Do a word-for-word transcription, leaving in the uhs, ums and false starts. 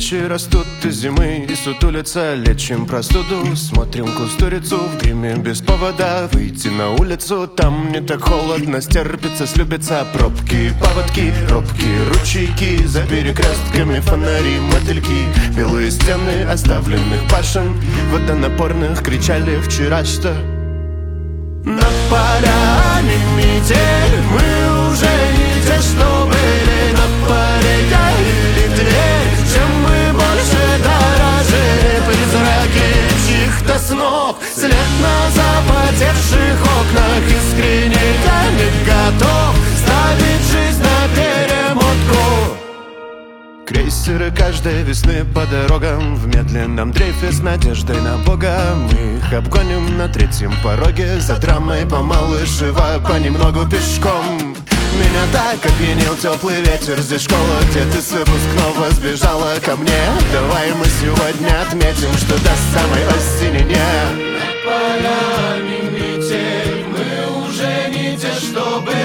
Плечи растут из зимы и сутулятся. Лечим простуду, смотрим кустурицу в гриме без повода. Выйти на улицу, там не так холодно. Стерпится, слюбится, пробки, поводки, робкие ручейки. За перекрестками фонари, мотыльки. Белые стены оставленных башен водонапорных кричали вчера, что над полями метель. Мы уже не те, что были. На поле или дверь, чем мы больше дорожили. Призраки чьих-то снов, след на запотевших окнах. Искренне я не готов ставить жизнь на перемотку. Крейсеры каждой весны по дорогам в медленном дрейфе с надеждой на Бога. Мы их обгоним на третьем пороге, за драмой помалышева понемногу пешком. Меня так опьянил теплый ветер. Здесь школа, где ты с выпускного сбежала ко мне. Давай мы сегодня отметим, что до самой осени нет. Над полями метель, мы уже не те, что были.